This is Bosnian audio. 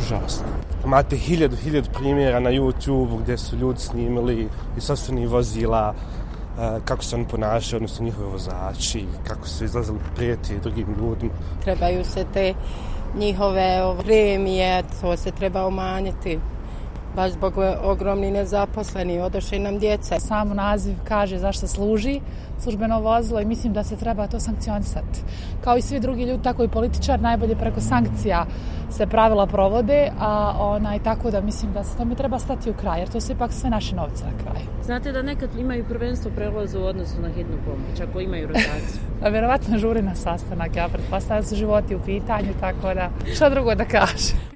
užasno. Imate hiljadu primjera na YouTube gdje su ljudi snimili iz sopstvenih vozila kako se oni ponašaju, odnosno njihovi vozači, kako su izlazili prijeti drugim ljudima. Trebaju se te njihove premije, to se treba umanjiti. Baš zbog ogromni nezaposleni, odošli nam djeca. Sam naziv kaže zašto služi službeno vozilo i mislim da se treba to sankcionisati. Kao i svi drugi ljudi, tako i političar, najbolje preko sankcija se pravila provode, tako da mislim da se tome treba stati u kraj, jer to su ipak sve naše novce na kraju. Znate da nekad imaju prvenstvo prelaza u odnosu na hitnu pomoć, ako imaju rotaciju? A vjerovatno žuri na sastanak, ja pretpostavljam da su životi u pitanju, tako da šta drugo da kaže.